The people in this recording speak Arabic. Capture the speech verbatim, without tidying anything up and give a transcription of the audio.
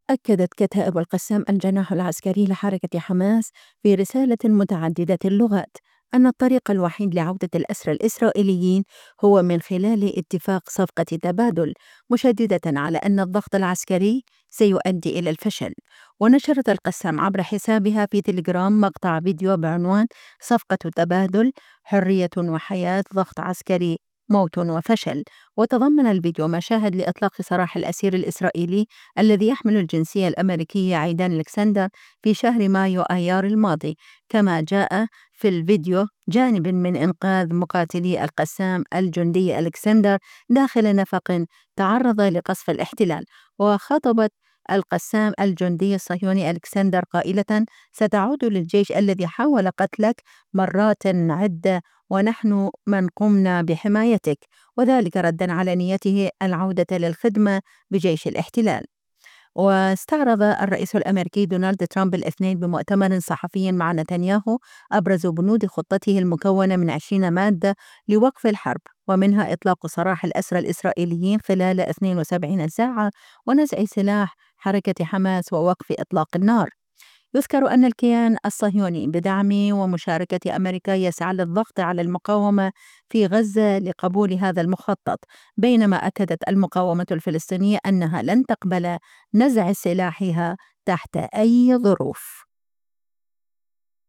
أكدت كتائب القسام الجناح العسكري لحركة حماس في رسالة متعددة اللغات أن الطريق الوحيد لعودة الأسرى الإسرائيليين هو من خلال اتفاق صفقة تبادل، مشددة على أن الضغط العسكري سيؤدي إلى الفشل. ونشرت القسام عبر حسابها في تليجرام مقطع فيديو بعنوان صفقة تبادل، حرية وحياة، ضغط عسكري، موت وفشل. وتضمن الفيديو مشاهد لإطلاق سراح الأسير الإسرائيلي الذي يحمل الجنسية الأمريكية عيدان ألكسندر في شهر مايو آيار الماضي، كما جاء في الفيديو جانب من إنقاذ مقاتلي القسام الجندي ألكسندر داخل نفق تعرض لقصف الاحتلال. وخاطبت القسام الجندي الصهيوني ألكسندر قائلة: ستعود للجيش الذي حاول قتلك مرات عدة، ونحن من قمنا بحمايتك، وذلك ردا على نيته العودة للخدمة بجيش الاحتلال. واستعرض الرئيس الأمريكي دونالد ترامب الاثنين بمؤتمر صحفي مع نتنياهو أبرز بنود خطته المكونة من عشرين مادة لوقف الحرب، ومنها إطلاق سراح الأسرى الإسرائيليين خلال اثنتين وسبعين ساعة، ونزع سلاح حركة حماس، ووقف إطلاق النار. يذكر أن الكيان الصهيوني بدعم ومشاركة أمريكا يسعى للضغط على المقاومة في غزة لقبول هذا المخطط، بينما أكدت المقاومة الفلسطينية أنها لن تقبل نزع سلاحها تحت أي ظروف.